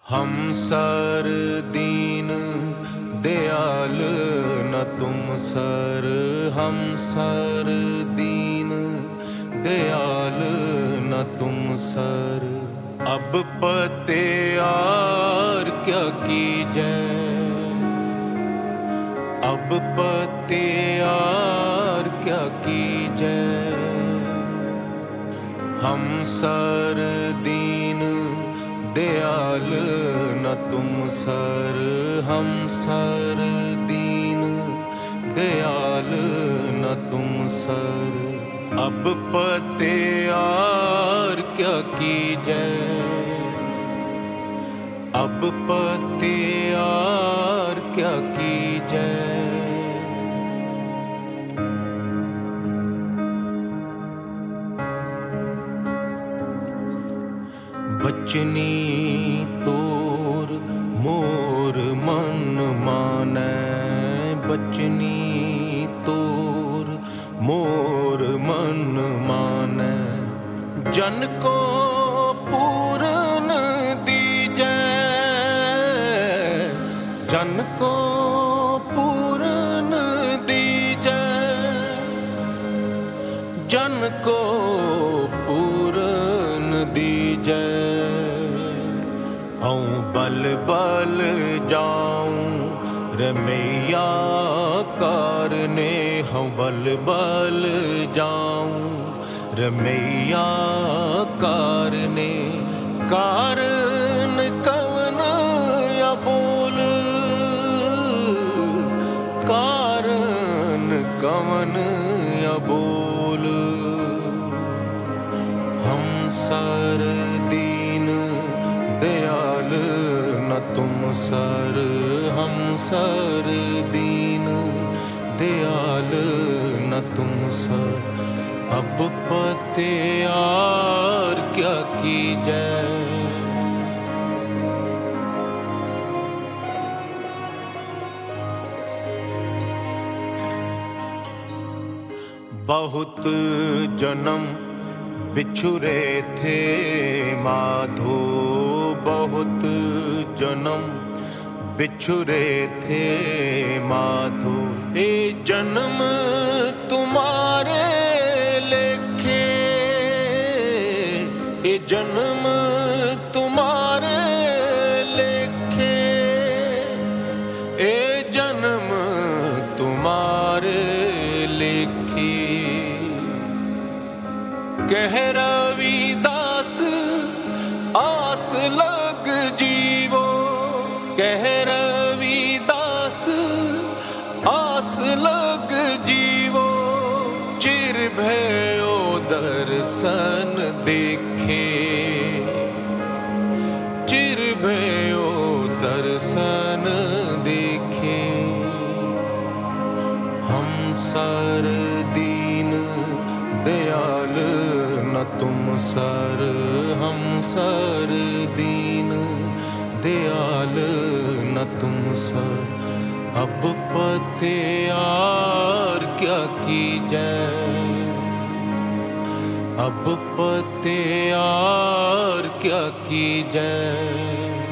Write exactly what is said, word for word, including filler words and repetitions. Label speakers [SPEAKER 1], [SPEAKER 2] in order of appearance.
[SPEAKER 1] हम सर दीन दयाल न तुम सर, हम सर दीन दयाल न तुम सर। अब पते यार क्या कीजे, अब पते यार क्या कीजे। हम सर दीन दयाल न तुम सर, हम सर दीन दयाल न तुम सर। अब पते यार क्या कीजे, अब पते यार क्या कीजे। बचनी तोर मोर मन मानै, बचनी तोर मोर मन मानै। जन को पूरन दीजै, जन को पूरन दीजै, जन को पूरन दीजै। हूँ बल बल जाऊं रमैया कारने, हूँ बल बल जाऊं रमैया कारने। कारण कवन या बोल, कारण कवन या बोल। हम सर दीन दयाल न तुम सर, हम सर दीन दयाल न तुम सर। अब पते यार क्या कीजे, बहुत जन्म बिछुरे थे माधो, बहुत जन्म बिछुरे थे माधो। ए जन्म तुम्हारे लेखे, ए जन्म तुम्हारे लेखे, ए जन्म तुम्हारे लेखे। कह रविदास आस लग जीवो, कह रविदास आस लग जीवो। चिर भयो दर्शन देखे, चिर भयो दर्शन देखे। हम सर दीन दयाल न तुम सर, हम सर दीन दयाल न तुम सर। अब पते यार क्या कीजे, अब पते यार क्या कीजे।